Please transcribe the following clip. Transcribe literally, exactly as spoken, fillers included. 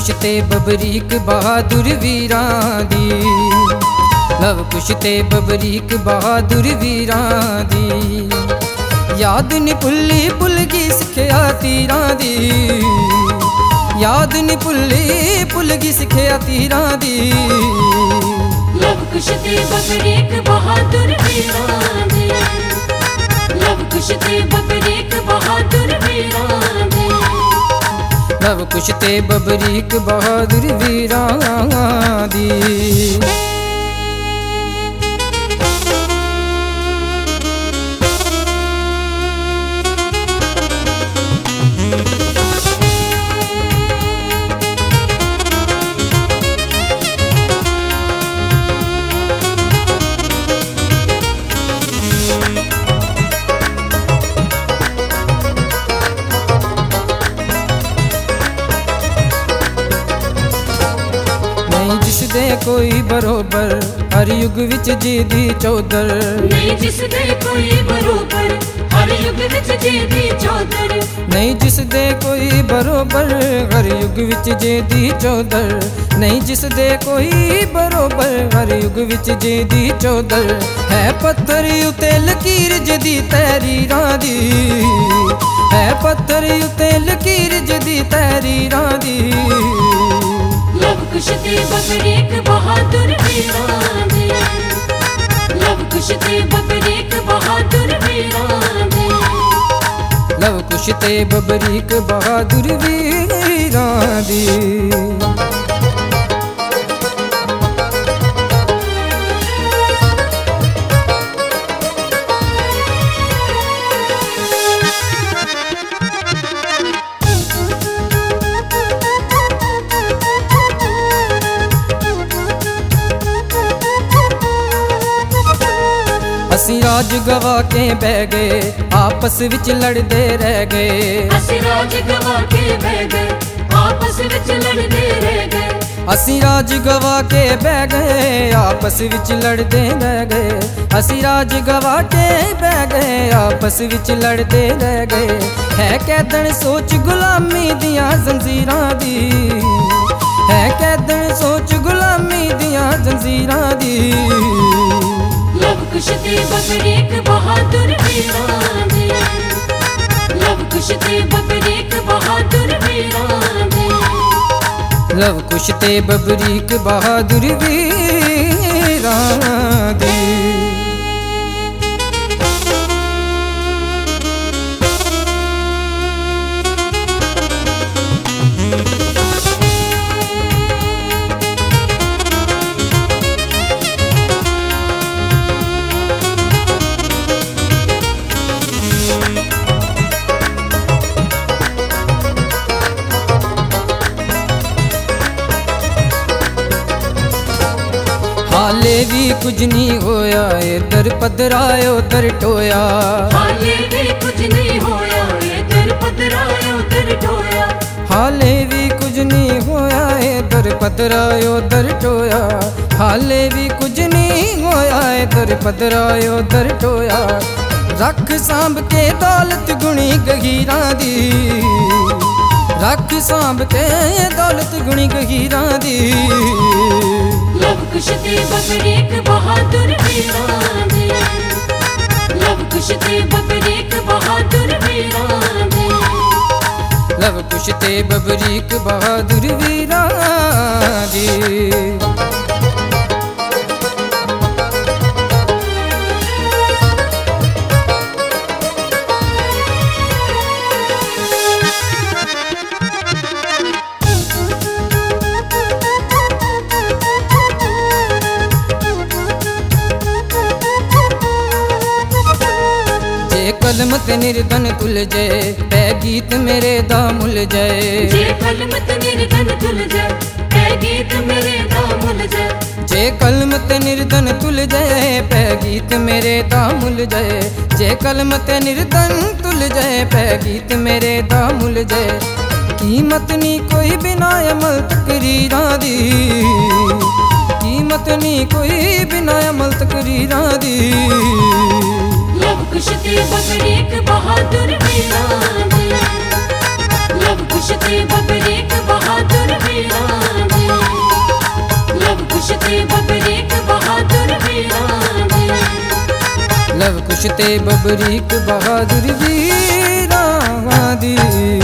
कुश ते बबरीक बहादुर वीरां दी, लव कुश ते बबरीक बहादुर वीरां दी। याद नी भुल्ली भुल गई सिखिया तीरां दी, याद नी भुल्ली भुल गई सिखिया तीरां दी। लव कुश ते बबरीक बहादुर वीरां दी, लव कुश ते बबरीक बहादुर वीरां दी। लव कुश ते बबरीक बहादुर वीरां दी। जिसदे कोई बरोबर हर युग विच जी दी चौधर, नहीं जिसदे कोई बरोबर हर युग विच जी दी चौधर। नहीं जिसदे कोई बरोबर हर युग विच जी दी चौधर, नहीं जिसदे कोई बरोबर हर युग विच जी दी चौधर। है पत्थर उते लकीर जदी तहरीरां दी, है पत्थर उते लकीर जदी तहरीरां दी। लव कुश ते बबरीक बहादुर वीरां दी, लव कुश ते बबरीक बहादुर वीरां दी। लव कुश ते बबरीक बहादुर वीरां दी। असी राज गवा के बह गए आपस विच लड़दे रह गए, असी राज गवा के बह गए आपस विच लड़दे रह गए। असी राज गवा के बह गए आपस विच लड़दे रह गए, असी राज गवा के बह गए आपस विच लड़दे रह गए। है कैदन सोच गुलामी दियां जंजीरां दी, है कैदन सोच गुलामी दियां जंजीरां दी। लव कुश ते बबरीक बहादुर वीरां दी, लव कुश ते बबरीक बहादुर वीरां दी। लव कुश ते बबरीक बहादुर वीरां दी। हाले भी कुछ नहीं होया इधर पदरायो उधर टोया, हाले भी कुछ नहीं होया इधर पदरायो उधर टोया। हाले भी कुछ नहीं होया इधर पदरायो उधर टोया, हाले भी कुछ नहीं होया इधर पदरायो उधर टोया। रख सांभ के दौलत गुणी गहीरां दी, रख सांभ के दौलत गुणी गहीरां दी। लव कुश ते बबरीक बहादुर वीरां दी, लव कुश ते बबरीक बहादुर वीरां दी। लव कुश ते बबरीक बहादुर वीरां दी। कलम ते निर्धन तुल जाए पै गीत मेरे दा मुल जाए, जे कलम ते निर्धन तुल जाए पै गीत मेरे दा मुल जाए। जे कलम ते निर्धन तुल जाए पै गीत मेरे दा मुल जाए, जे कलम ते निर्धन तुल जाए पै गीत मेरे दा मुल जाए। कीमत नी कोई बिना अमल तकरीरां दी, कीमत नी कोई बिना अमल तकरीरां दी। लव कुश ते बबरीक बहादुर वीरां दी, लव कुश ते बबरीक बहादुर वीरां ਪੁੱਛਤੇ ਬਬਰੀਕ ਬਹਾਦਰ ਵੀਰਾਂ ਦੀ।